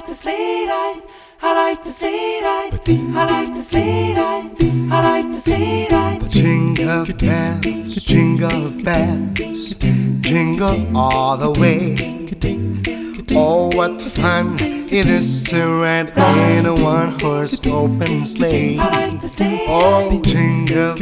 like to sleigh ride. I like to sleigh ride. I like to sleigh ride. I like to sleigh ride. Jingle bells, jingle all the way. Oh, what fun it is to ride in a one-horse open sleigh. I like to sleigh Oh, ride. jingle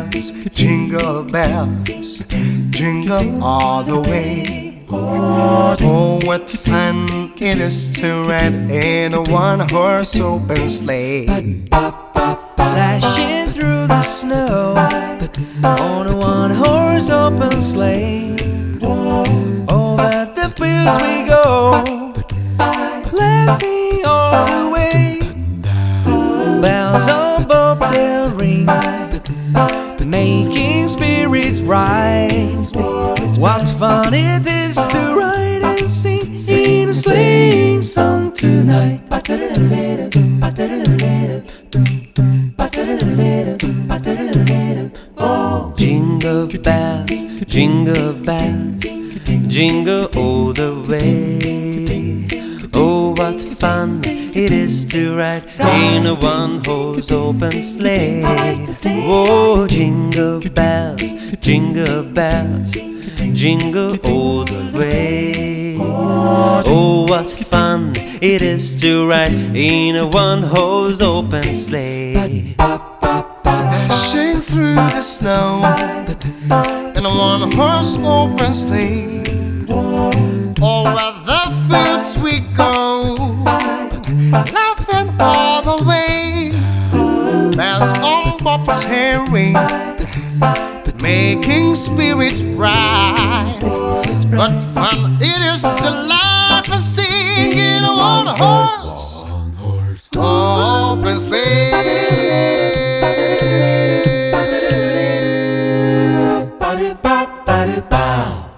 bells, jingle all the way. Oh, what fun it is to ride in a one-horse open sleigh. Dashing through the snow on a one-horse open sleigh. Over the fields we go, laughing all the way. Bells above the ring, making spirits bright. What fun it is to ride and sing in a sleighing song tonight. Oh, jingle bells, jingle bells, jingle all the way. Oh, what fun it is to ride in a one-horse open sleigh. Oh, jingle bells, jingle all the way. Oh, what fun it is to ride in a one-horse open sleigh. Dashing through the snow in a one-horse open sleigh. Over the fields we go, laughing all the way. Bells on bob's hearing, making spirits bright. What fun it is to laugh and sing in a one-horse open sleigh.